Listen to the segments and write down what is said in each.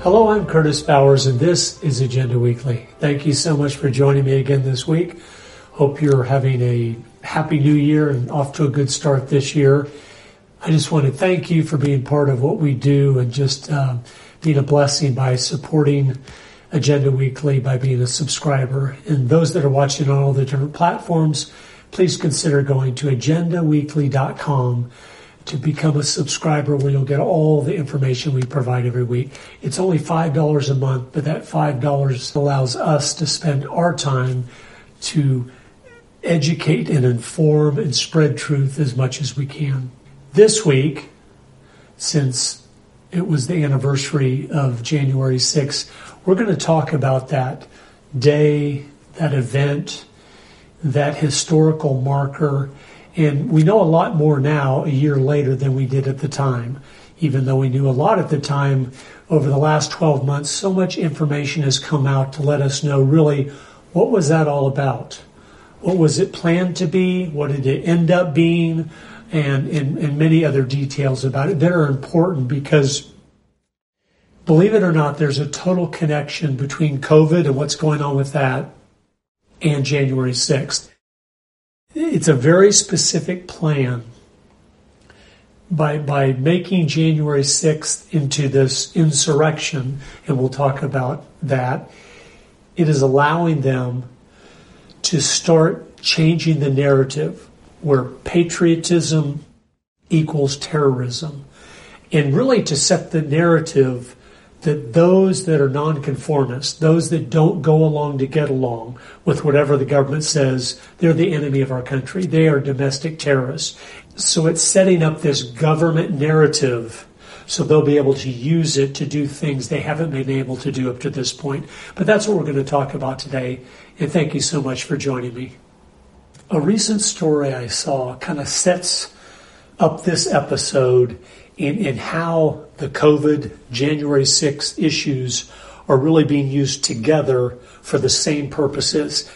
Hello, I'm Curtis Bowers, and this is Agenda Weekly. Thank you so much for joining me again this week. Hope you're having a happy new year and off to a good start this year. I just want to thank you for being part of what we do and just being a blessing by supporting Agenda Weekly, by being a subscriber. And those that are watching on all the different platforms, please consider going to agendaweekly.com to become a subscriber, where you'll get all the information we provide every week. It's only $5 a month, but that $5 allows us to spend our time to educate and inform and spread truth as much as we can. This week, since it was the anniversary of January 6th, we're going to talk about that day, that event, that historical marker. And we know a lot more now, a year later, than we did at the time. Even though we knew a lot at the time, over the last 12 months, so much information has come out to let us know really what was that all about? What was it planned to be? What did it end up being? And many other details about it that are important because, believe it or not, there's a total connection between COVID and what's going on with that and January 6th. It's a very specific plan. By making January 6th into this insurrection, and we'll talk about that, it is allowing them to start changing the narrative where patriotism equals terrorism, and really to set the narrative that those that are nonconformists, those that don't go along to get along with whatever the government says, they're the enemy of our country. They are domestic terrorists. So it's setting up this government narrative so they'll be able to use it to do things they haven't been able to do up to this point. But that's what we're going to talk about today, and thank you so much for joining me. A recent story I saw kind of sets up this episode in how the COVID January 6th issues are really being used together for the same purposes.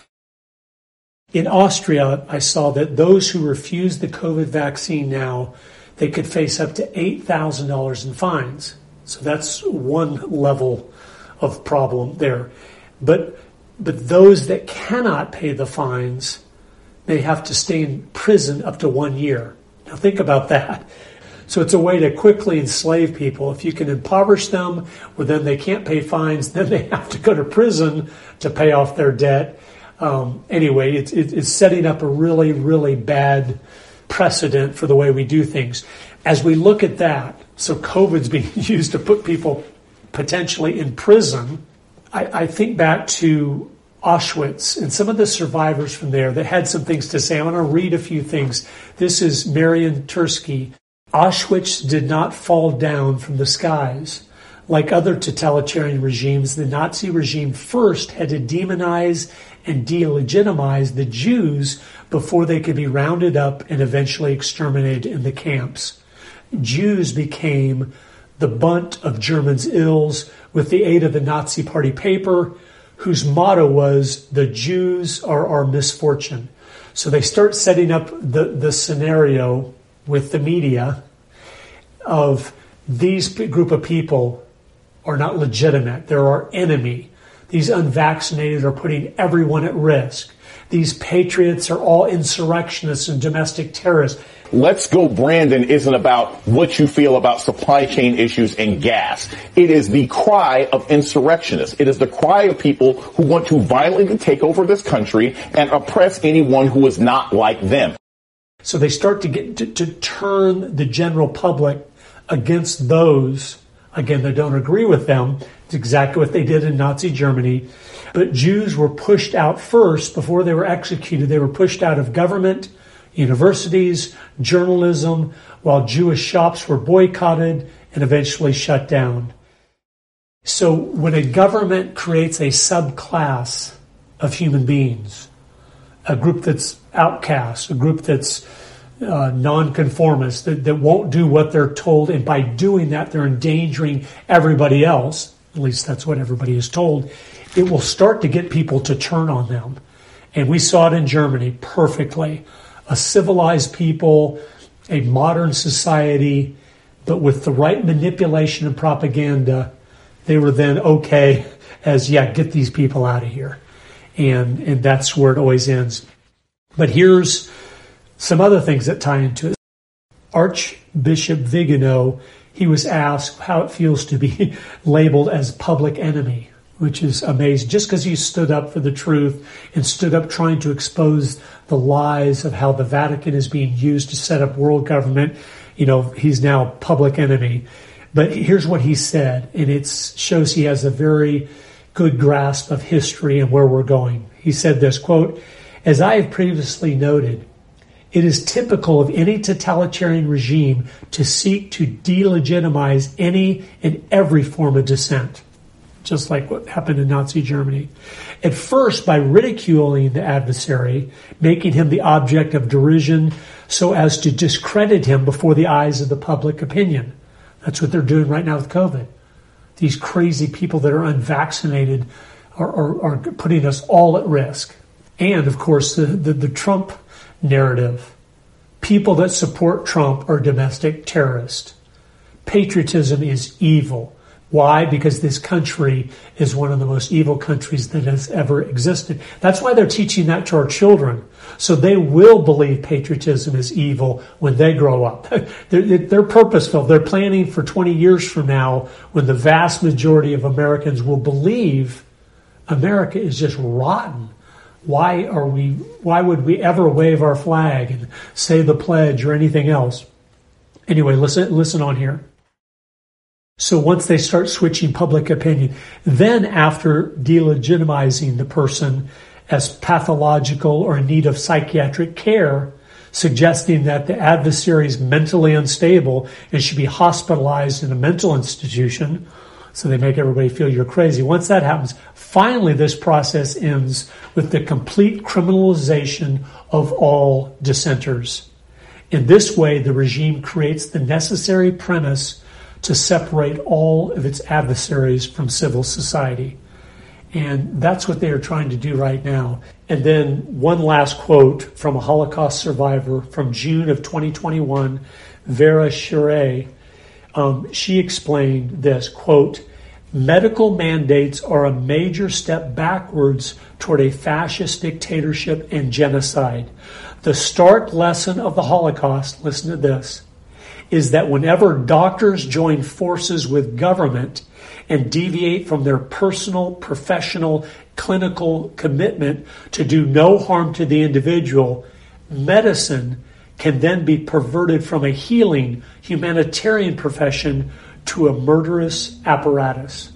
In Austria, I saw that those who refuse the COVID vaccine now, they could face up to $8,000 in fines. So that's one level of problem there. But those that cannot pay the fines, they have to stay in prison up to 1 year. Now think about that. So it's a way to quickly enslave people. If you can impoverish them, well, then they can't pay fines. Then they have to go to prison to pay off their debt. Anyway, it's setting up a really, really bad precedent for the way we do things. As we look at that, so COVID's being used to put people potentially in prison, I think back to Auschwitz and some of the survivors from there that had some things to say. I'm going to read a few things. This is Marian Tursky. Auschwitz did not fall down from the skies. Like other totalitarian regimes, the Nazi regime first had to demonize and delegitimize the Jews before they could be rounded up and eventually exterminated in the camps. Jews became the butt of Germans' ills with the aid of the Nazi Party paper, whose motto was, "The Jews are our misfortune." So they start setting up the scenario with the media of these group of people are not legitimate. They're our enemy. These unvaccinated are putting everyone at risk. These patriots are all insurrectionists and domestic terrorists. Let's Go Brandon isn't about what you feel about supply chain issues and gas. It is the cry of insurrectionists. It is the cry of people who want to violently take over this country and oppress anyone who is not like them. So they start to turn the general public against those, again, that don't agree with them. It's exactly what they did in Nazi Germany. But Jews were pushed out first before they were executed. They were pushed out of government, universities, journalism, while Jewish shops were boycotted and eventually shut down. So when a government creates a subclass of human beings, a group that's outcast, a group that's nonconformist, that won't do what they're told, and by doing that, they're endangering everybody else, at least that's what everybody is told, it will start to get people to turn on them. And we saw it in Germany perfectly. A civilized people, a modern society, but with the right manipulation and propaganda, they were then okay as, get these people out of here. And that's where it always ends. But here's some other things that tie into it. Archbishop Vigano, he was asked how it feels to be labeled as public enemy, which is amazing. Just because he stood up for the truth and stood up trying to expose the lies of how the Vatican is being used to set up world government, he's now public enemy. But here's what he said, and it shows he has a very good grasp of history and where we're going. He said this, quote, "As I have previously noted, it is typical of any totalitarian regime to seek to delegitimize any and every form of dissent," just like what happened in Nazi Germany. "At first, by ridiculing the adversary, making him the object of derision so as to discredit him before the eyes of the public opinion." That's what they're doing right now with COVID. These crazy people that are unvaccinated are putting us all at risk. And, of course, the Trump narrative. People that support Trump are domestic terrorists. Patriotism is evil. Why? Because this country is one of the most evil countries that has ever existed. That's why they're teaching that to our children. So they will believe patriotism is evil when they grow up. They're purposeful. They're planning for 20 years from now when the vast majority of Americans will believe America is just rotten. Why would we ever wave our flag and say the pledge or anything else? Anyway, listen on here. So once they start switching public opinion, then after delegitimizing the person as pathological or in need of psychiatric care, suggesting that the adversary is mentally unstable and should be hospitalized in a mental institution, so they make everybody feel you're crazy. Once that happens, finally this process ends with the complete criminalization of all dissenters. In this way, the regime creates the necessary premise to separate all of its adversaries from civil society. And that's what they are trying to do right now. And then one last quote from a Holocaust survivor from June of 2021, Vera Shire. She explained this, quote, "Medical mandates are a major step backwards toward a fascist dictatorship and genocide. The stark lesson of the Holocaust," listen to this, "is that whenever doctors join forces with government and deviate from their personal, professional, clinical commitment to do no harm to the individual, medicine can then be perverted from a healing, humanitarian profession to a murderous apparatus."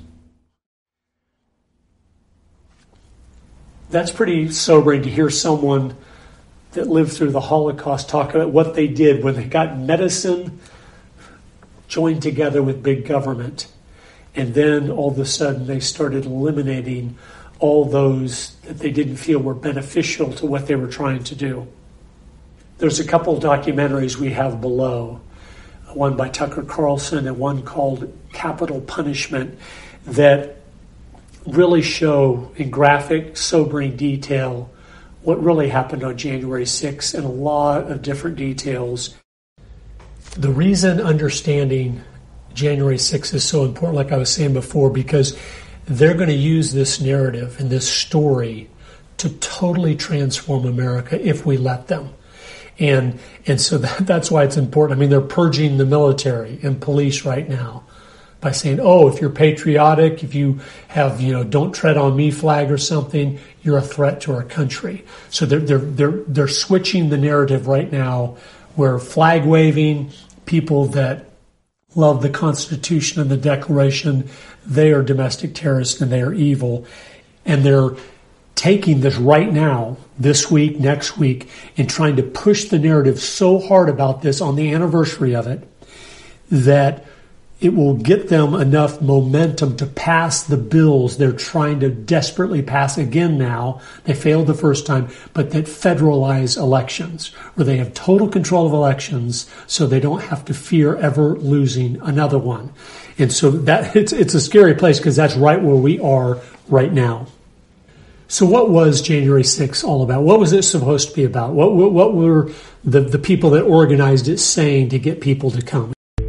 That's pretty sobering to hear someone that lived through the Holocaust talk about what they did when they got medicine joined together with big government. And then all of a sudden they started eliminating all those that they didn't feel were beneficial to what they were trying to do. There's a couple of documentaries we have below, one by Tucker Carlson and one called Capital Punishment, that really show in graphic, sobering detail what really happened on January 6th in a lot of different details. The reason understanding January 6th is so important, like I was saying before, because they're going to use this narrative and this story to totally transform America if we let them. And so that's why it's important. I mean, they're purging the military and police right now by saying, oh, if you're patriotic, if you have, don't tread on me flag or something, you're a threat to our country. So they're switching the narrative right now where flag waving, people that love the Constitution and the Declaration, they are domestic terrorists and they are evil. And they're taking this right now, this week, next week, and trying to push the narrative so hard about this on the anniversary of it that it will get them enough momentum to pass the bills they're trying to desperately pass again now. They failed the first time, but that federalize elections, where they have total control of elections so they don't have to fear ever losing another one. And so that it's a scary place because that's right where we are right now. So what was January 6th all about? What was it supposed to be about? What were the people that organized it saying to get people to come? I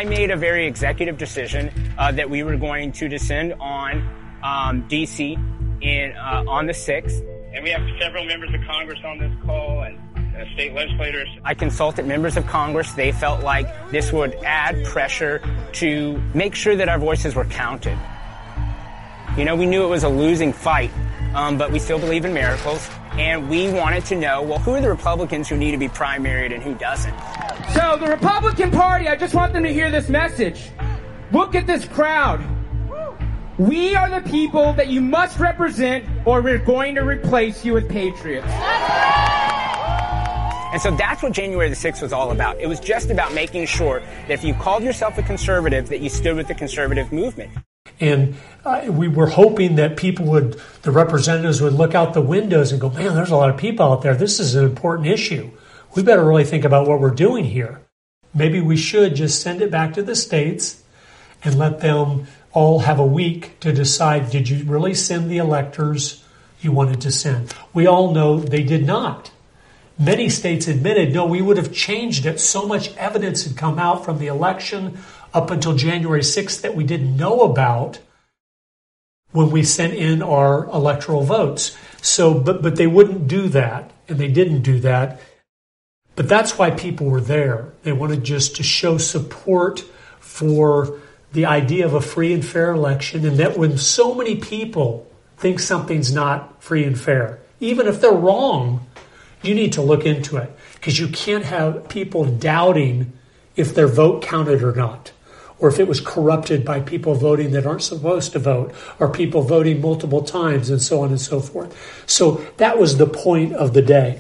I made a very executive decision that we were going to descend on D.C. On the 6th. And we have several members of Congress on this call and state legislators. I consulted members of Congress. They felt like this would add pressure to make sure that our voices were counted. You know, we knew it was a losing fight, but we still believe in miracles. And we wanted to know, well, who are the Republicans who need to be primaried and who doesn't? So the Republican Party, I just want them to hear this message. Look at this crowd. We are the people that you must represent, or we're going to replace you with patriots. And so that's what January the 6th was all about. It was just about making sure that if you called yourself a conservative, that you stood with the conservative movement. And we were hoping that the representatives would look out the windows and go, man, there's a lot of people out there. This is an important issue. We better really think about what we're doing here. Maybe we should just send it back to the states and let them all have a week to decide, did you really send the electors you wanted to send? We all know they did not. Many states admitted, no, we would have changed it. So much evidence had come out from the election up until January 6th that we didn't know about when we sent in our electoral votes. So, but they wouldn't do that, and they didn't do that. But that's why people were there. They wanted just to show support for the idea of a free and fair election, and that when so many people think something's not free and fair, even if they're wrong, you need to look into it, because you can't have people doubting if their vote counted or not, or if it was corrupted by people voting that aren't supposed to vote, or people voting multiple times, and so on and so forth. So that was the point of the day.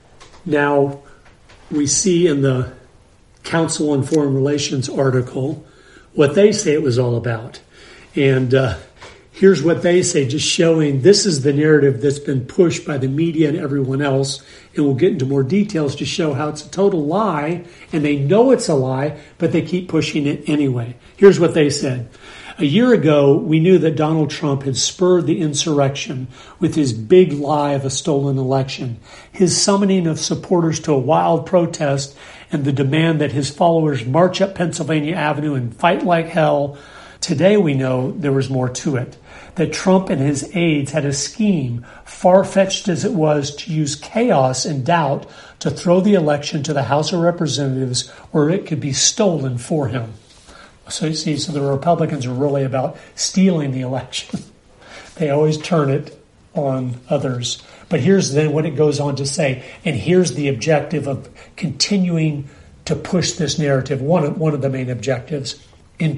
Now, we see in the Council on Foreign Relations article what they say it was all about. And here's what they say, just showing this is the narrative that's been pushed by the media and everyone else. And we'll get into more details to show how it's a total lie. And they know it's a lie, but they keep pushing it anyway. Here's what they said. A year ago, we knew that Donald Trump had spurred the insurrection with his big lie of a stolen election, his summoning of supporters to a wild protest, and the demand that his followers march up Pennsylvania Avenue and fight like hell. Today we know there was more to it, that Trump and his aides had a scheme, far-fetched as it was, to use chaos and doubt to throw the election to the House of Representatives where it could be stolen for him. So you see, so the Republicans are really about stealing the election. They always turn it on others. But here's then what it goes on to say, and here's the objective of continuing to push this narrative, one of the main objectives. In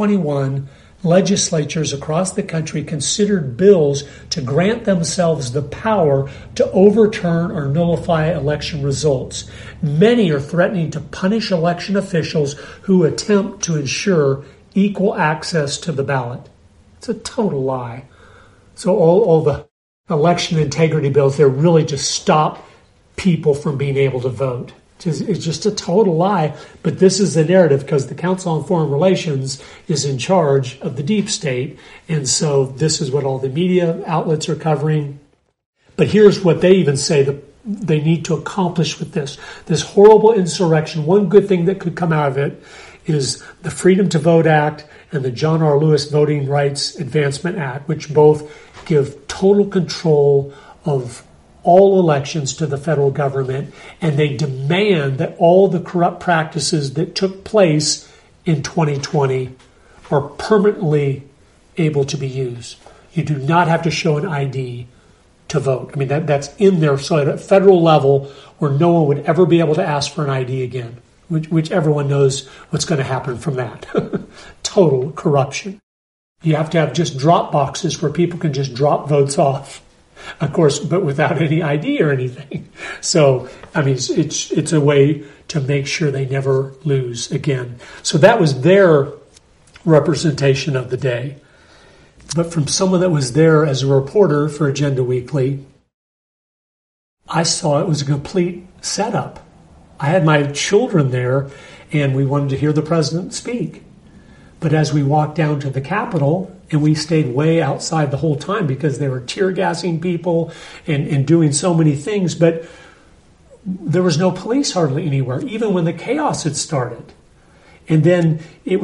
2021, legislatures across the country considered bills to grant themselves the power to overturn or nullify election results. Many are threatening to punish election officials who attempt to ensure equal access to the ballot. It's a total lie. So all the election integrity bills, they're really to stop people from being able to vote. It's just a total lie, but this is the narrative because the Council on Foreign Relations is in charge of the deep state, and so this is what all the media outlets are covering. But here's what they even say that they need to accomplish with this horrible insurrection. One good thing that could come out of it is the Freedom to Vote Act and the John R. Lewis Voting Rights Advancement Act, which both give total control of all elections to the federal government, and they demand that all the corrupt practices that took place in 2020 are permanently able to be used. You do not have to show an ID to vote. I mean, that's in there, so at a federal level where no one would ever be able to ask for an ID again, which everyone knows what's going to happen from that. Total corruption. You have to have just drop boxes where people can just drop votes off. Of course, but without any ID or anything. So, I mean, it's a way to make sure they never lose again. So that was their representation of the day. But from someone that was there as a reporter for Agenda Weekly, I saw it was a complete setup. I had my children there, and we wanted to hear the president speak. But as we walked down to the Capitol, and we stayed way outside the whole time because they were tear gassing people and doing so many things, but there was no police hardly anywhere, even when the chaos had started. And then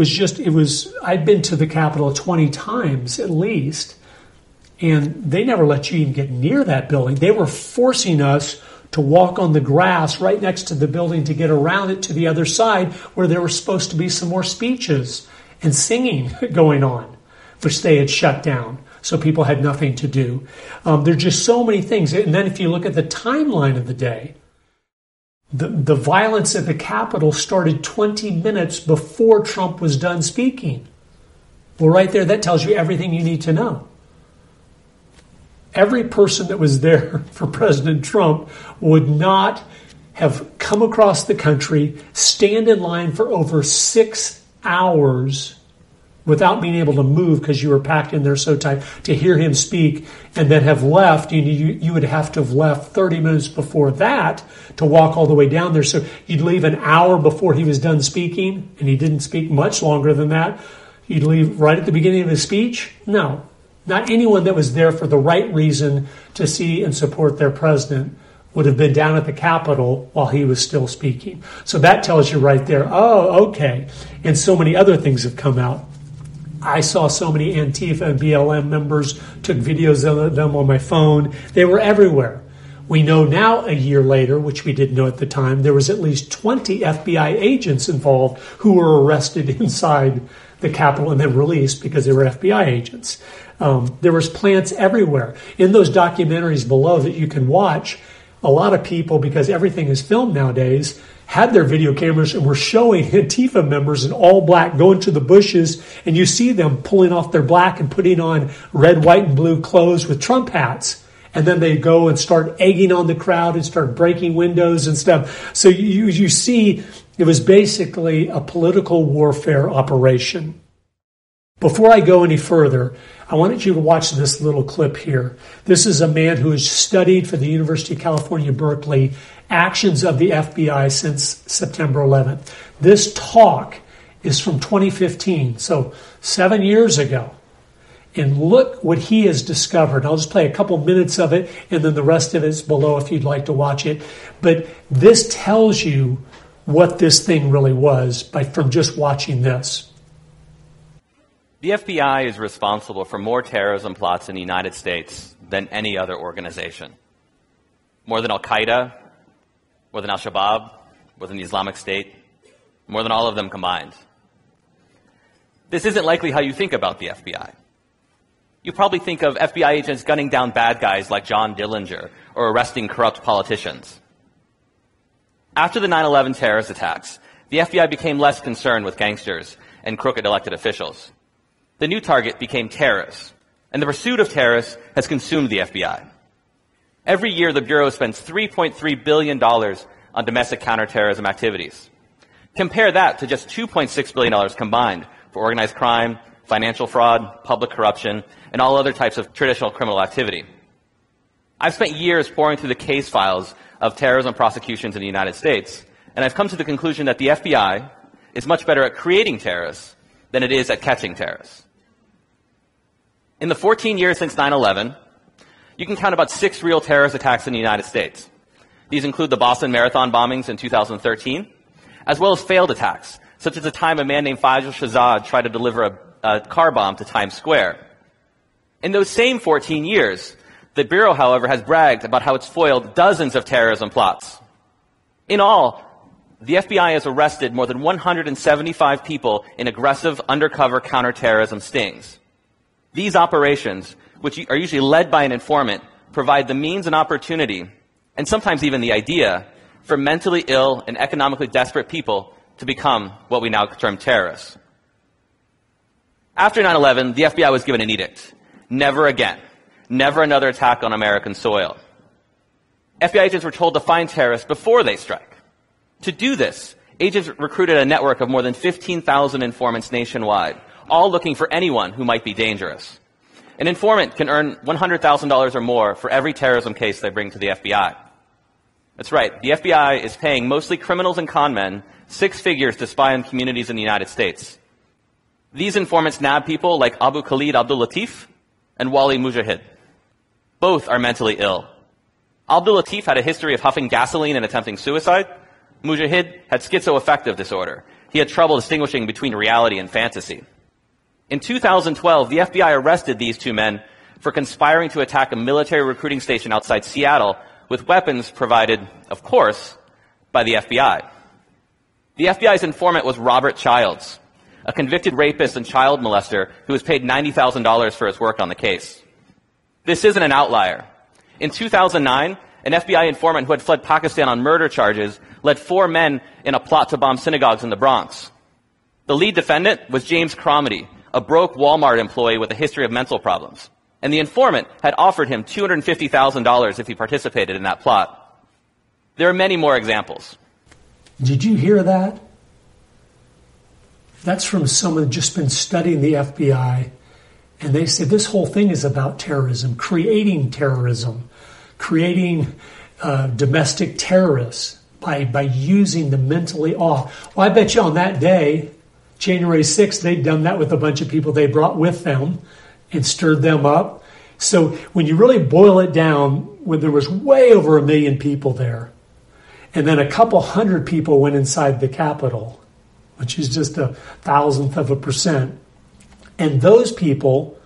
I'd been to the Capitol 20 times at least, and they never let you even get near that building. They were forcing us to walk on the grass right next to the building to get around it to the other side where there were supposed to be some more speeches and singing going on, which they had shut down. So people had nothing to do. There's just so many things. And then if you look at the timeline of the day, the violence at the Capitol started 20 minutes before Trump was done speaking. Well, right there, that tells you everything you need to know. Every person that was there for President Trump would not have come across the country, stand in line for over 6 hours without being able to move because you were packed in there so tight to hear him speak, and then have left. You would have to have left 30 minutes before that to walk all the way down there. So you'd leave an hour before he was done speaking, and he didn't speak much longer than that. You'd leave right at the beginning of his speech? No. Not anyone that was there for the right reason to see and support their president would have been down at the Capitol while he was still speaking. So that tells you right there, oh, okay. And so many other things have come out. I saw so many Antifa and BLM members, took videos of them on my phone. They were everywhere. We know now, a year later, which we didn't know at the time, there was at least 20 FBI agents involved who were arrested inside the Capitol and then released because they were FBI agents. There was plants everywhere. In those documentaries below that you can watch, a lot of people, because everything is filmed nowadays, had their video cameras and were showing Antifa members in all black going to the bushes, and you see them pulling off their black and putting on red, white, and blue clothes with Trump hats. And then they go and start egging on the crowd and start breaking windows and stuff. So you see, it was basically a political warfare operation. Before I go any further, I wanted you to watch this little clip here. This is a man who has studied for the University of California, Berkeley, actions of the FBI since September 11th. This talk is from 2015, so 7 years ago. And look what he has discovered. I'll just play a couple minutes of it, and then the rest of it is below if you'd like to watch it. But this tells you what this thing really was from just watching this. The FBI is responsible for more terrorism plots in the United States than any other organization. More than Al-Qaeda, more than Al-Shabaab, more than the Islamic State, more than all of them combined. This isn't likely how you think about the FBI. You probably think of FBI agents gunning down bad guys like John Dillinger or arresting corrupt politicians. After the 9/11 terrorist attacks, the FBI became less concerned with gangsters and crooked elected officials. The new target became terrorists, and the pursuit of terrorists has consumed the FBI. Every year, the Bureau spends $3.3 billion on domestic counterterrorism activities. Compare that to just $2.6 billion combined for organized crime, financial fraud, public corruption, and all other types of traditional criminal activity. I've spent years poring through the case files of terrorism prosecutions in the United States, and I've come to the conclusion that the FBI is much better at creating terrorists than it is at catching terrorists. In the 14 years since 9/11, you can count about 6 real terrorist attacks in the United States. These include the Boston Marathon bombings in 2013, as well as failed attacks, such as the time a man named Faisal Shahzad tried to deliver a car bomb to Times Square. In those same 14 years, the Bureau, however, has bragged about how it's foiled dozens of terrorism plots. In all, the FBI has arrested more than 175 people in aggressive undercover counterterrorism stings. These operations, which are usually led by an informant, provide the means and opportunity, and sometimes even the idea, for mentally ill and economically desperate people to become what we now term terrorists. After 9/11, the FBI was given an edict. Never again. Never another attack on American soil. FBI agents were told to find terrorists before they strike. To do this, agents recruited a network of more than 15,000 informants nationwide, all looking for anyone who might be dangerous. An informant can earn $100,000 or more for every terrorism case they bring to the FBI. That's right, the FBI is paying mostly criminals and con men 6 figures to spy on communities in the United States. These informants nab people like Abu Khalid Abdul Latif and Wali Mujahid. Both are mentally ill. Abdul Latif had a history of huffing gasoline and attempting suicide. Mujahid had schizoaffective disorder. He had trouble distinguishing between reality and fantasy. In 2012, the FBI arrested these two men for conspiring to attack a military recruiting station outside Seattle with weapons provided, of course, by the FBI. The FBI's informant was Robert Childs, a convicted rapist and child molester who was paid $90,000 for his work on the case. This isn't an outlier. In 2009, an FBI informant who had fled Pakistan on murder charges led 4 men in a plot to bomb synagogues in the Bronx. The lead defendant was James Cromedy, a broke Walmart employee with a history of mental problems. And the informant had offered him $250,000 if he participated in that plot. There are many more examples. Did you hear that? That's from someone who's just been studying the FBI. And they said this whole thing is about terrorism, creating domestic terrorists by using the mentally off. Well, I bet you on that day, January 6th, they'd done that with a bunch of people they brought with them and stirred them up. So when you really boil it down, when there was way over 1 million people there, and then a couple hundred people went inside the Capitol, which is just 0.001%. And those people,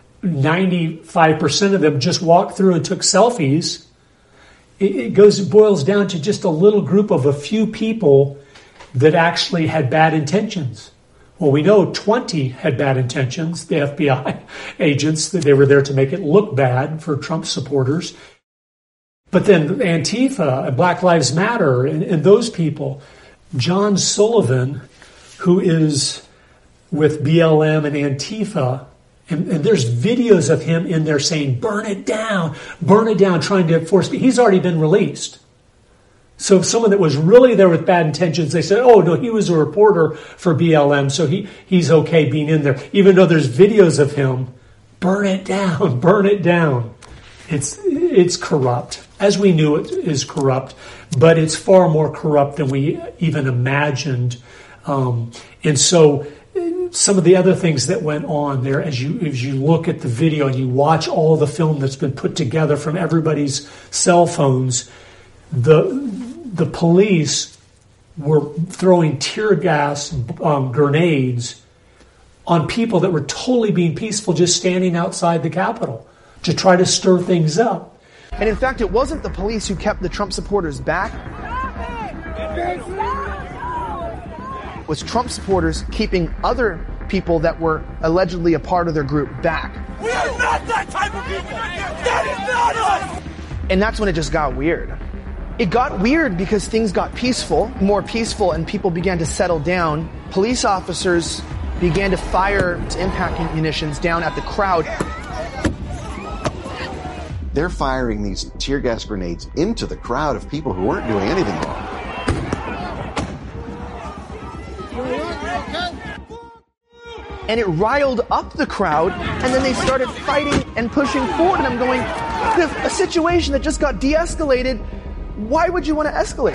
95% of them just walked through and took selfies. It boils down to just a little group of a few people that actually had bad intentions. Well, we know 20 had bad intentions, the FBI agents, that they were there to make it look bad for Trump supporters. But then Antifa, Black Lives Matter, and those people, John Sullivan, who is with BLM and Antifa, and there's videos of him in there saying, burn it down, trying to force me. He's already been released. So someone that was really there with bad intentions, they said, oh, no, he was a reporter for BLM, so he's okay being in there. Even though there's videos of him, burn it down. It's corrupt. As we knew, it is corrupt, but it's far more corrupt than we even imagined. And so some of the other things that went on there, as you look at the video and you watch all the film that's been put together from everybody's cell phones, the police were throwing tear gas grenades on people that were totally being peaceful, just standing outside the Capitol to try to stir things up. And in fact, it wasn't the police who kept the Trump supporters back. It was Trump supporters keeping other people that were allegedly a part of their group back. We are not that type of people! That is not us! And that's when it just got weird. It got weird because things got more peaceful, and people began to settle down. Police officers began to fire impact munitions down at the crowd. They're firing these tear gas grenades into the crowd of people who weren't doing anything wrong. And it riled up the crowd, and then they started fighting and pushing forward. And I'm going, a situation that just got de-escalated, why would you want to escalate?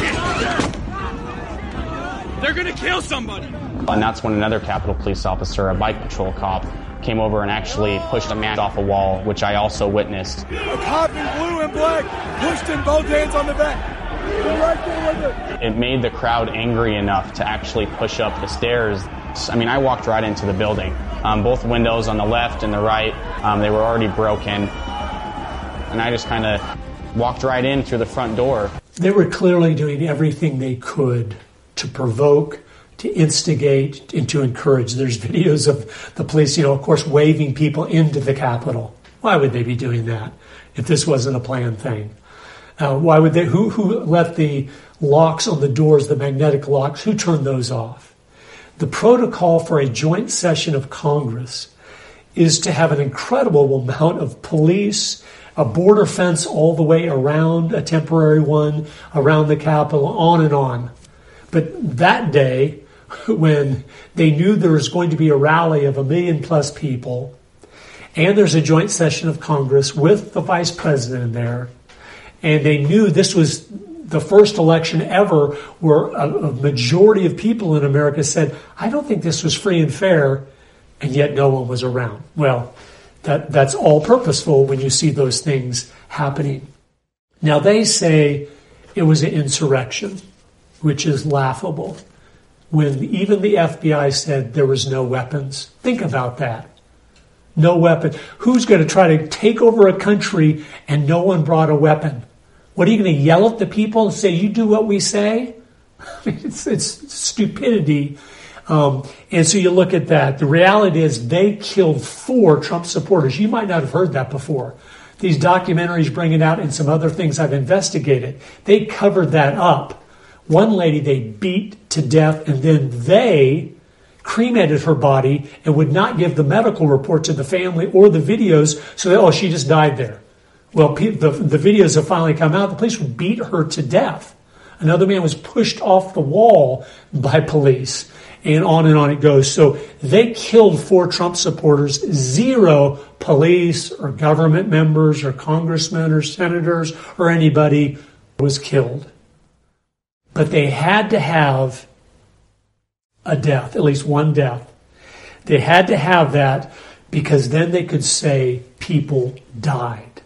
They're going to kill somebody. And that's when another Capitol Police officer, a bike patrol cop, came over and actually pushed a man off a wall, which I also witnessed. A cop in blue and black pushed him both hands on the back. Right there with it. It made the crowd angry enough to actually push up the stairs. I mean, I walked right into the building. Both windows on the left and the right, they were already broken. And I just kind of walked right in through the front door. They were clearly doing everything they could to provoke, to instigate, and to encourage. There's videos of the police, of course, waving people into the Capitol. Why would they be doing that if this wasn't a planned thing? Why would they? Who left the locks on the doors, the magnetic locks? Who turned those off? The protocol for a joint session of Congress is to have an incredible amount of police, a border fence all the way around, a temporary one around the Capitol, on and on. But that day, when they knew there was going to be a rally of 1 million plus people, and there's a joint session of Congress with the vice president there, and they knew this was the first election ever where a majority of people in America said, I don't think this was free and fair, and yet no one was around. Well, that's all purposeful when you see those things happening. Now, they say it was an insurrection, which is laughable. when even the FBI said there was no weapons. Think about that. No weapon. Who's going to try to take over a country and no one brought a weapon? What, are you going to yell at the people and say, you do what we say? It's stupidity. And so you look at that. The reality is they killed 4 Trump supporters. You might not have heard that before. These documentaries bring it out and some other things I've investigated. They covered that up. One lady they beat to death, and then they cremated her body and would not give the medical report to the family or the videos, so that, she just died there. Well, the videos have finally come out. The police would beat her to death. Another man was pushed off the wall by police, and on it goes. So they killed 4 Trump supporters. 0 police or government members or congressmen or senators or anybody was killed. But they had to have a death, at least one death. They had to have that because then they could say people died.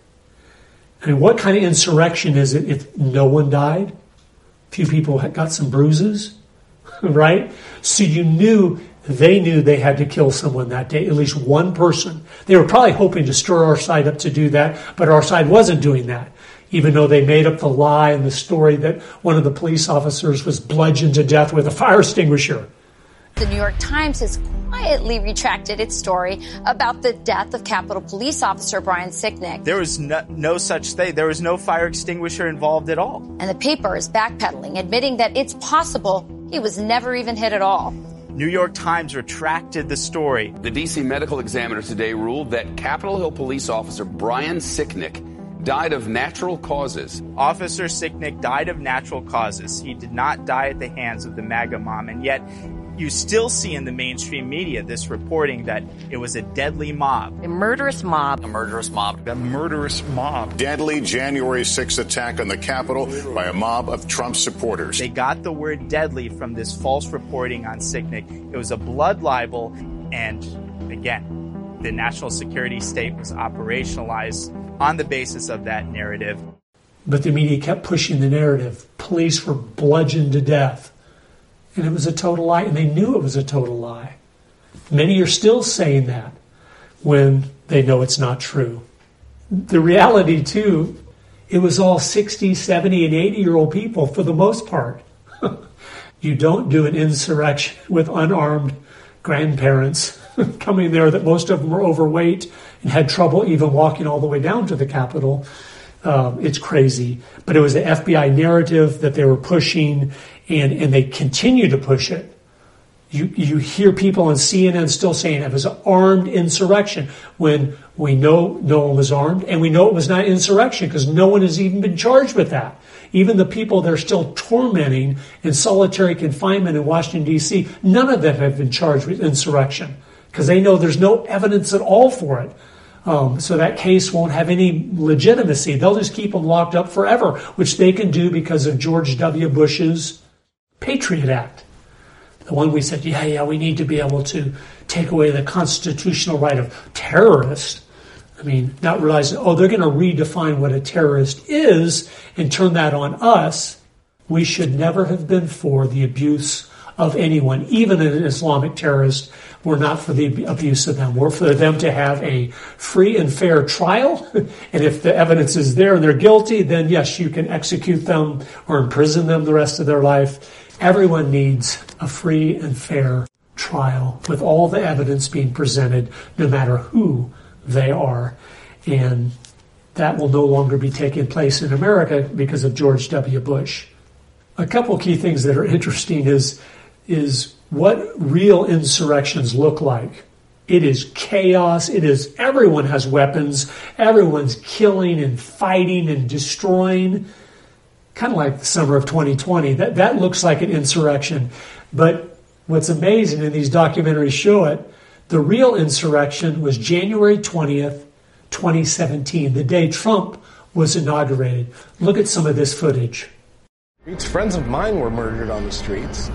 I mean, what kind of insurrection is it if no one died? A few people got some bruises, right? So they knew they had to kill someone that day, at least one person. They were probably hoping to stir our side up to do that, but our side wasn't doing that, even though they made up the lie and the story that one of the police officers was bludgeoned to death with a fire extinguisher. The New York Times has quietly retracted its story about the death of Capitol Police Officer Brian Sicknick. There was no such thing. There was no fire extinguisher involved at all. And the paper is backpedaling, admitting that it's possible he was never even hit at all. New York Times retracted the story. The D.C. Medical Examiner today ruled that Capitol Hill police officer Brian Sicknick died of natural causes. Officer Sicknick died of natural causes. He did not die at the hands of the MAGA mom, and yet you still see in the mainstream media this reporting that it was a deadly mob. A murderous mob. A murderous mob. A murderous mob. Deadly January 6th attack on the Capitol by a mob of Trump supporters. They got the word deadly from this false reporting on Sicknick. It was a blood libel, and again, the national security state was operationalized on the basis of that narrative. But the media kept pushing the narrative. Police were bludgeoned to death. And it was a total lie, and they knew it was a total lie. Many are still saying that when they know it's not true. The reality, too, it was all 60, 70, and 80-year-old people for the most part. You don't do an insurrection with unarmed grandparents coming there that most of them were overweight and had trouble even walking all the way down to the Capitol. It's crazy. But it was the FBI narrative that they were pushing, and they continue to push it. You hear people on CNN still saying it was an armed insurrection when we know no one was armed, and we know it was not insurrection because no one has even been charged with that. Even the people they're still tormenting in solitary confinement in Washington, D.C., none of them have been charged with insurrection because they know there's no evidence at all for it. So that case won't have any legitimacy. They'll just keep them locked up forever, which they can do because of George W. Bush's Patriot Act. The one we said, we need to be able to take away the constitutional right of terrorists. I mean, not realizing, they're going to redefine what a terrorist is and turn that on us. We should never have been for the abuse of anyone, even an Islamic terrorist. We're not for the abuse of them. We're for them to have a free and fair trial. And if the evidence is there and they're guilty, then yes, you can execute them or imprison them the rest of their life. Everyone needs a free and fair trial with all the evidence being presented, no matter who they are. And that will no longer be taking place in America because of George W. Bush. A couple key things that are interesting is what real insurrections look like. It is chaos. It is everyone has weapons. Everyone's killing and fighting and destroying. Kind of like the summer of 2020. That looks like an insurrection. But what's amazing, and these documentaries show it, the real insurrection was January 20th, 2017, the day Trump was inaugurated. Look at some of this footage. Friends of mine were murdered on the streets,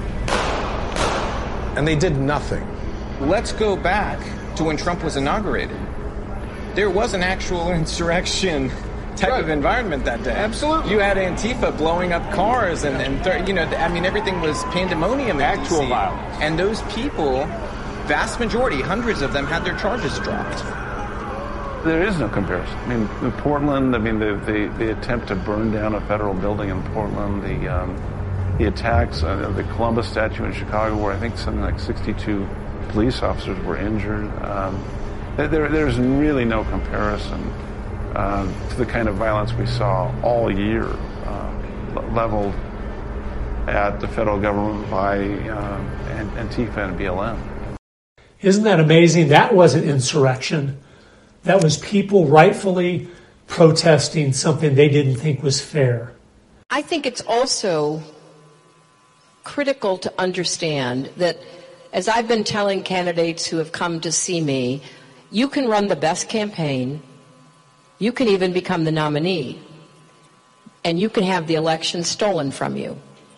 and they did nothing. Let's go back to when Trump was inaugurated. There was an actual insurrection type of environment that day. Absolutely. You had Antifa blowing up cars and everything was pandemonium. Actual violence. And those people, vast majority, hundreds of them, had their charges dropped. There is no comparison. I mean, in Portland, the attempt to burn down a federal building in Portland, the attacks, the Columbus statue in Chicago, where I think something like 62 police officers were injured. There's really no comparison to the kind of violence we saw all year leveled at the federal government by Antifa and BLM. Isn't that amazing? That wasn't insurrection. That was people rightfully protesting something they didn't think was fair. I think it's also critical to understand that, as I've been telling candidates who have come to see me, you can run the best campaign, you can even become the nominee, and you can have the election stolen from you.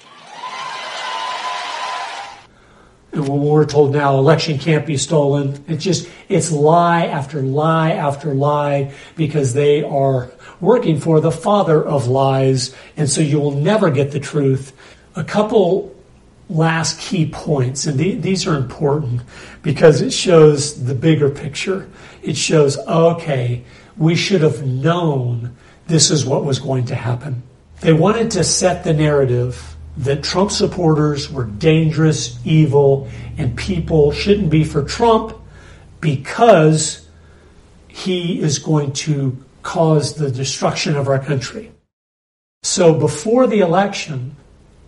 And when we're told now election can't be stolen, it's lie after lie after lie, because they are working for the father of lies, and so you will never get the truth. A couple last key points, and these are important because it shows the bigger picture. It shows, okay, we should have known this is what was going to happen. They wanted to set the narrative that Trump supporters were dangerous, evil, and people shouldn't be for Trump because he is going to cause the destruction of our country. So before the election,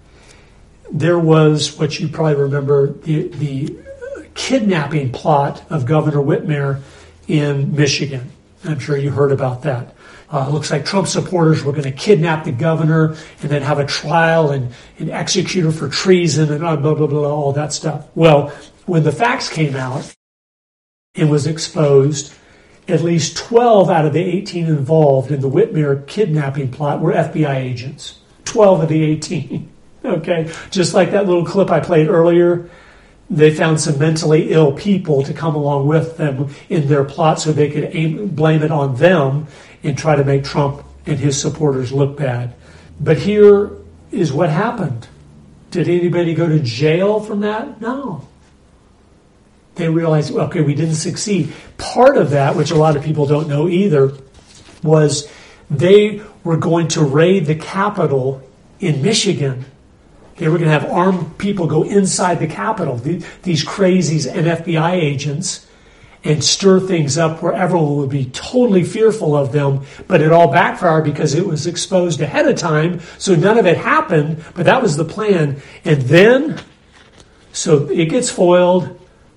there was what you probably remember, the kidnapping plot of Governor Whitmer in Michigan. I'm sure you heard about that. It looks like Trump supporters were going to kidnap the governor and then have a trial and execute her for treason and blah, blah, blah, blah, all that stuff. Well, when the facts came out, it was exposed at least 12 out of the 18 involved in the Whitmer kidnapping plot were FBI agents. 12 of the 18. Okay, just like that little clip I played earlier, they found some mentally ill people to come along with them in their plot so they could blame it on them and try to make Trump and his supporters look bad. But here is what happened. Did anybody go to jail from that? No. They realized, okay, we didn't succeed. Part of that, which a lot of people don't know either, was they were going to raid the Capitol in Michigan. They were going to have armed people go inside the Capitol, these crazies and FBI agents, and stir things up where everyone would be totally fearful of them. But it all backfired because it was exposed ahead of time, so none of it happened, but that was the plan. And then, so it gets foiled,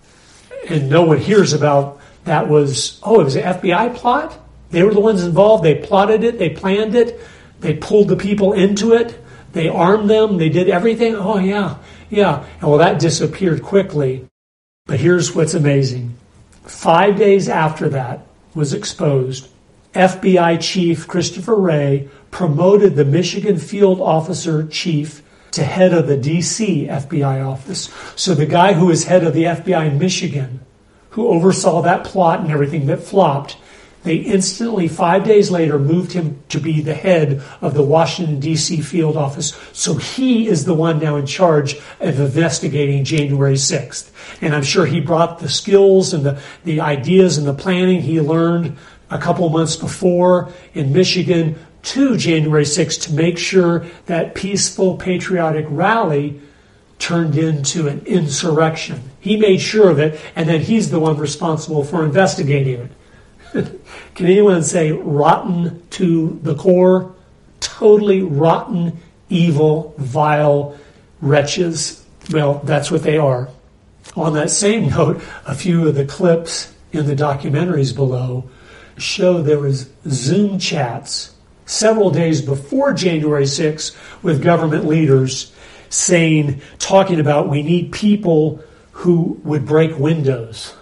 and no one hears about that was, it was an FBI plot? They were the ones involved, they plotted it, they planned it, they pulled the people into it. They armed them. They did everything. Oh, yeah. And well, that disappeared quickly. But here's what's amazing. 5 days after that was exposed, FBI Chief Christopher Wray promoted the Michigan field officer chief to head of the D.C. FBI office. So the guy who was head of the FBI in Michigan, who oversaw that plot and everything that flopped, they instantly, 5 days later, moved him to be the head of the Washington, D.C. field office. So he is the one now in charge of investigating January 6th. And I'm sure he brought the skills and the ideas and the planning he learned a couple months before in Michigan to January 6th to make sure that peaceful, patriotic rally turned into an insurrection. He made sure of it, and then he's the one responsible for investigating it. Can anyone say rotten to the core? Totally rotten, evil, vile wretches. Well, that's what they are. On that same note, a few of the clips in the documentaries below show there was Zoom chats several days before January 6th with government leaders talking about we need people who would break windows.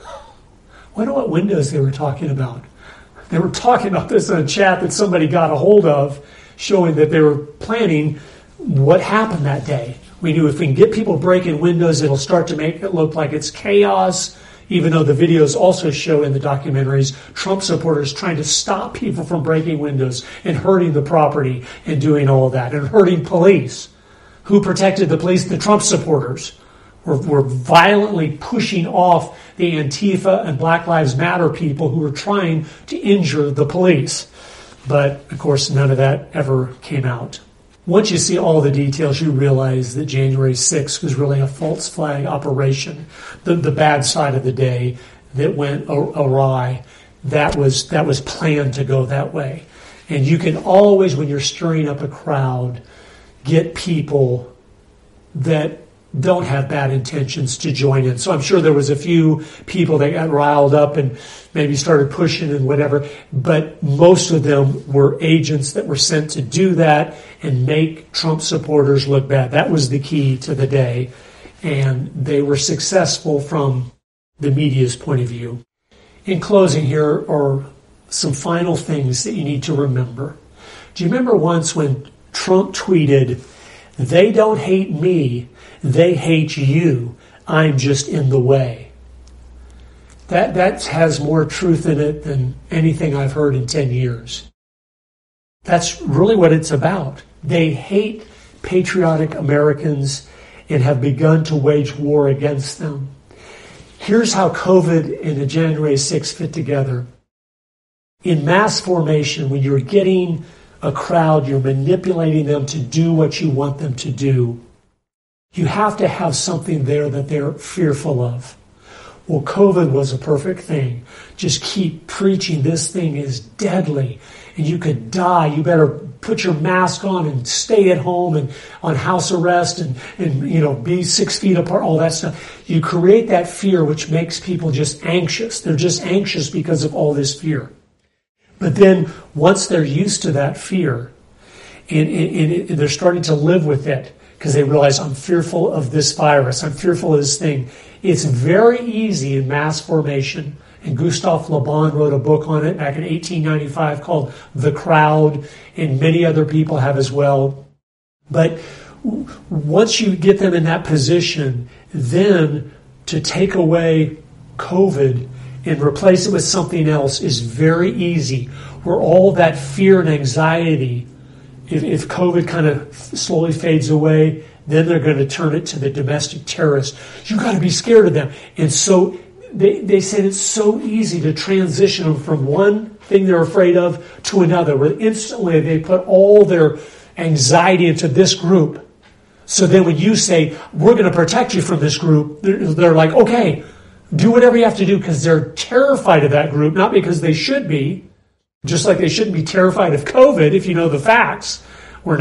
I wonder what windows they were talking about. They were talking about this in a chat that somebody got a hold of, showing that they were planning what happened that day. We knew if we can get people breaking windows, it'll start to make it look like it's chaos. even though the videos also show in the documentaries Trump supporters trying to stop people from breaking windows and hurting the property and doing all that and hurting police. Who protected the police? The Trump supporters were violently pushing off the Antifa and Black Lives Matter people who were trying to injure the police. But, of course, none of that ever came out. Once you see all the details, you realize that January 6th was really a false flag operation. The bad side of the day that went awry, that was planned to go that way. And you can always, when you're stirring up a crowd, get people that don't have bad intentions to join in. So I'm sure there was a few people that got riled up and maybe started pushing and whatever, but most of them were agents that were sent to do that and make Trump supporters look bad. That was the key to the day, and they were successful from the media's point of view. In closing, here are some final things that you need to remember. Do you remember once when Trump tweeted, "They don't hate me, they hate you. I'm just in the way"? That has more truth in it than anything I've heard in 10 years. That's really what it's about. They hate patriotic Americans and have begun to wage war against them. Here's how COVID and the January 6th fit together. In mass formation, when you're getting a crowd, you're manipulating them to do what you want them to do, you have to have something there that they're fearful of. Well, COVID was a perfect thing. Just keep preaching this thing is deadly and you could die. You better put your mask on and stay at home and on house arrest and be 6 feet apart, all that stuff. You create that fear, which makes people just anxious. They're just anxious because of all this fear. But then once they're used to that fear and they're starting to live with it because they realize, I'm fearful of this virus, I'm fearful of this thing. It's very easy in mass formation. And Gustave Le Bon wrote a book on it back in 1895 called The Crowd, and many other people have as well. But once you get them in that position, then to take away COVID and replace it with something else is very easy. Where all that fear and anxiety, if COVID kind of slowly fades away, then they're going to turn it to the domestic terrorists. You got to be scared of them. And so they said it's so easy to transition them from one thing they're afraid of to another, where instantly they put all their anxiety into this group. So then when you say, we're going to protect you from this group, they're like, okay, do whatever you have to do, because they're terrified of that group, not because they should be, just like they shouldn't be terrified of COVID if you know the facts, where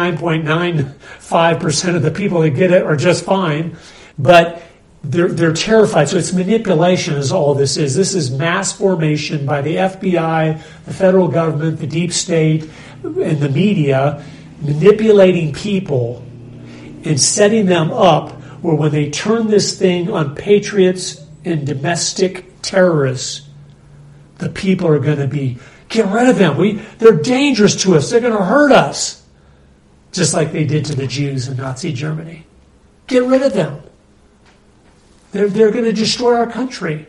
99.95% of the people that get it are just fine, but they're terrified. So it's manipulation is all this is. This is mass formation by the FBI, the federal government, the deep state, and the media, manipulating people and setting them up where when they turn this thing on patriots and domestic terrorists, the people are going to be, get rid of them. They're dangerous to us. They're going to hurt us. Just like they did to the Jews in Nazi Germany. Get rid of them. They're going to destroy our country.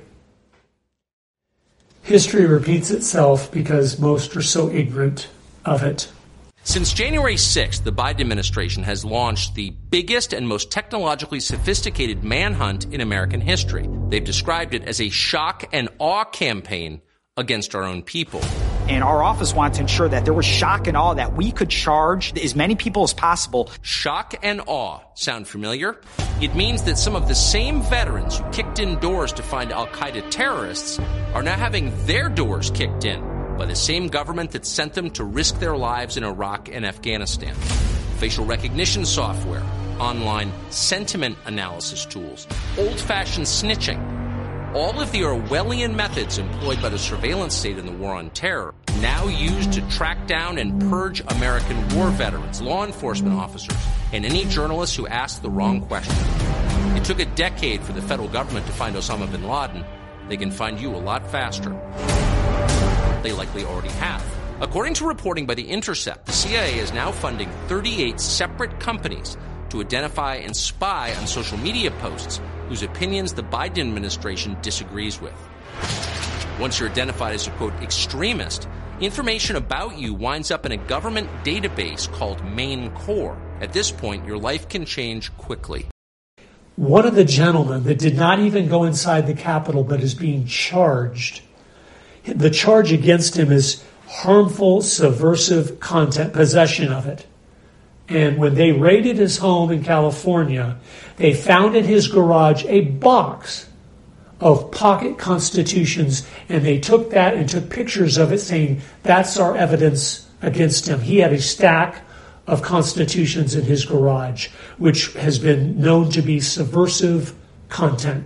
History repeats itself because most are so ignorant of it. Since January 6th, the Biden administration has launched the biggest and most technologically sophisticated manhunt in American history. They've described it as a shock and awe campaign against our own people. And our office wanted to ensure that there was shock and awe, that we could charge as many people as possible. Shock and awe. Sound familiar? It means that some of the same veterans who kicked in doors to find al-Qaeda terrorists are now having their doors kicked in by the same government that sent them to risk their lives in Iraq and Afghanistan. Facial recognition software, online sentiment analysis tools, old-fashioned snitching. All of the Orwellian methods employed by the surveillance state in the war on terror, now used to track down and purge American war veterans, law enforcement officers, and any journalists who asked the wrong question. It took a decade for the federal government to find Osama bin Laden. They can find you a lot faster. They likely already have. According to reporting by The Intercept, the CIA is now funding 38 separate companies to identify and spy on social media posts whose opinions the Biden administration disagrees with. Once you're identified as a, quote, extremist, information about you winds up in a government database called Main Core. At this point, your life can change quickly. One of the gentlemen that did not even go inside the Capitol but is being charged, the charge against him is harmful, subversive content, possession of it. And when they raided his home in California, they found in his garage a box of pocket constitutions, and they took that and took pictures of it saying, that's our evidence against him. He had a stack of constitutions in his garage, which has been known to be subversive content.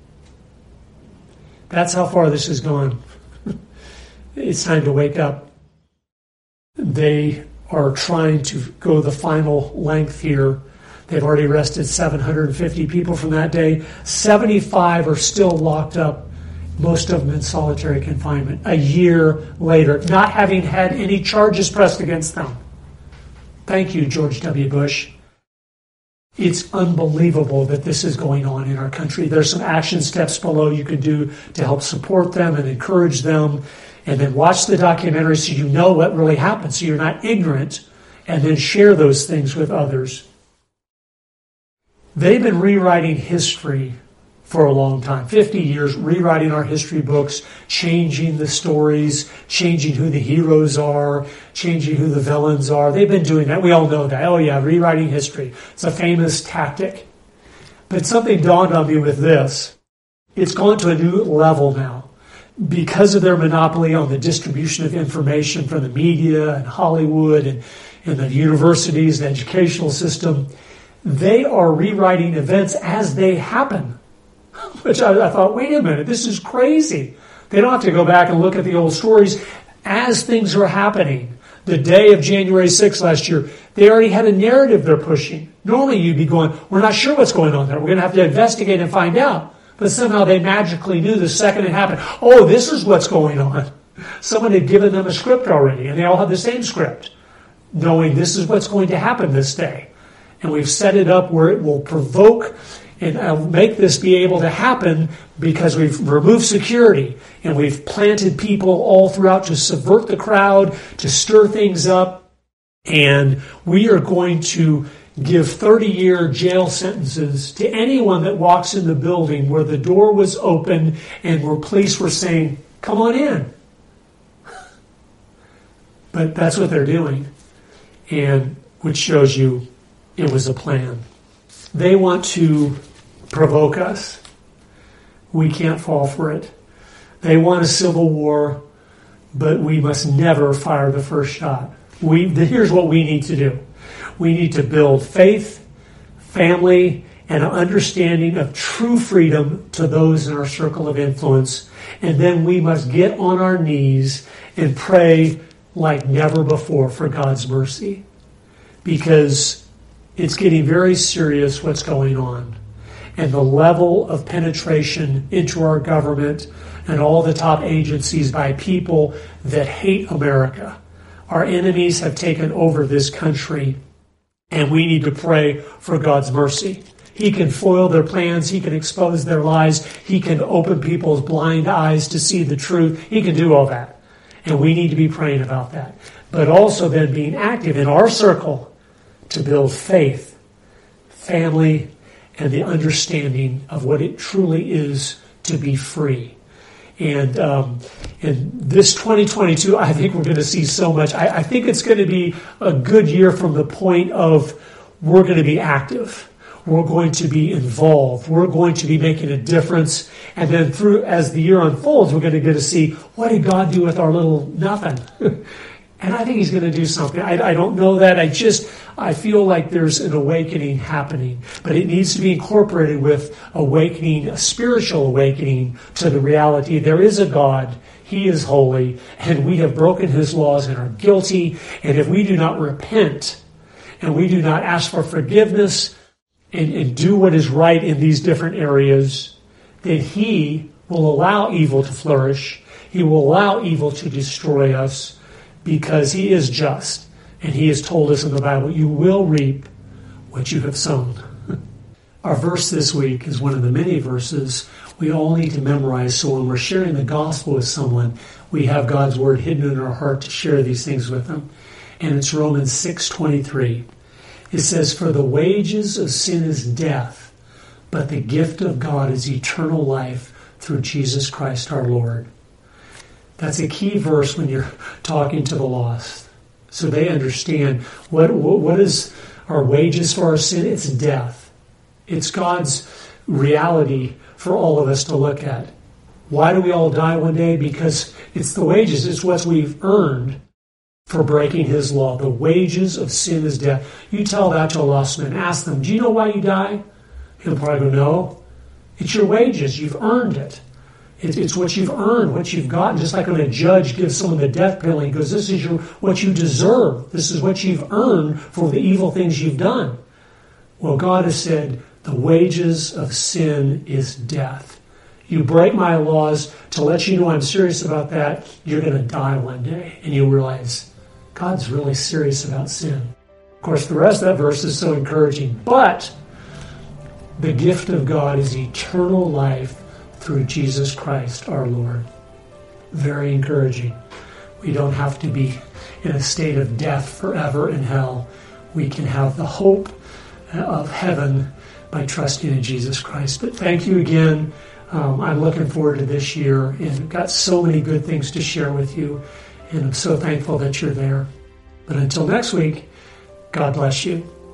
That's how far this has gone. It's time to wake up. They are trying to go the final length here. They've already arrested 750 people from that day. 75 are still locked up, most of them in solitary confinement, a year later, not having had any charges pressed against them. Thank you, George W. Bush. It's unbelievable that this is going on in our country. There's some action steps below you can do to help support them and encourage them. And then watch the documentary so you know what really happened, so you're not ignorant, and then share those things with others. They've been rewriting history for a long time, 50 years, rewriting our history books, changing the stories, changing who the heroes are, changing who the villains are. They've been doing that. We all know that. Oh yeah, rewriting history. It's a famous tactic. But something dawned on me with this. It's gone to a new level now. Because of their monopoly on the distribution of information from the media and Hollywood and the universities, the educational system, they are rewriting events as they happen. Which I thought, wait a minute, this is crazy. They don't have to go back and look at the old stories as things are happening. The day of January 6th last year, they already had a narrative they're pushing. Normally you'd be going, we're not sure what's going on there. We're going to have to investigate and find out. But somehow they magically knew the second it happened, oh, this is what's going on. Someone had given them a script already, and they all had the same script, knowing this is what's going to happen this day. And we've set it up where it will provoke and make this be able to happen because we've removed security and we've planted people all throughout to subvert the crowd, to stir things up. And we are going to give 30-year jail sentences to anyone that walks in the building where the door was open and where police were saying, come on in. But that's what they're doing, and which shows you it was a plan. They want to provoke us. We can't fall for it. They want a civil war, but we must never fire the first shot. Here's what we need to do. We need to build faith, family, and an understanding of true freedom to those in our circle of influence. And then we must get on our knees and pray like never before for God's mercy. Because it's getting very serious what's going on. And the level of penetration into our government and all the top agencies by people that hate America. Our enemies have taken over this country. And we need to pray for God's mercy. He can foil their plans. He can expose their lies. He can open people's blind eyes to see the truth. He can do all that. And we need to be praying about that. But also then being active in our circle to build faith, family, and the understanding of what it truly is to be free. And in this 2022, I think we're going to see so much. I think it's going to be a good year from the point of we're going to be active. We're going to be involved. We're going to be making a difference. And then as the year unfolds, we're going to get to see, what did God do with our little nothing? And I think he's going to do something. I don't know that. I feel like there's an awakening happening, but it needs to be incorporated with awakening, a spiritual awakening to the reality. There is a God. He is holy, and we have broken his laws and are guilty. And if we do not repent and we do not ask for forgiveness and do what is right in these different areas, then he will allow evil to flourish. He will allow evil to destroy us, because he is just. And he has told us in the Bible, you will reap what you have sown. Our verse this week is one of the many verses we all need to memorize, so when we're sharing the gospel with someone, we have God's word hidden in our heart to share these things with them. And it's Romans 6:23. It says, "For the wages of sin is death, but the gift of God is eternal life through Jesus Christ our Lord." That's a key verse when you're talking to the lost. So they understand what is our wages for our sin? It's death. It's God's reality for all of us to look at. Why do we all die one day? Because it's the wages. It's what we've earned for breaking his law. The wages of sin is death. You tell that to a lost man. Ask them, do you know why you die? He'll probably go, no. It's your wages. You've earned it. It's what you've earned, what you've gotten. Just like when a judge gives someone the death penalty, he goes, this is what you deserve. This is what you've earned for the evil things you've done. Well, God has said, the wages of sin is death. You break my laws to let you know I'm serious about that, you're going to die one day. And you'll realize God's really serious about sin. Of course, the rest of that verse is so encouraging. But the gift of God is eternal life through Jesus Christ our Lord. Very encouraging. We don't have to be in a state of death forever in hell. We can have the hope of heaven by trusting in Jesus Christ. But thank you again. I'm looking forward to this year, and I've got so many good things to share with you, and I'm so thankful that you're there. But until next week, God bless you.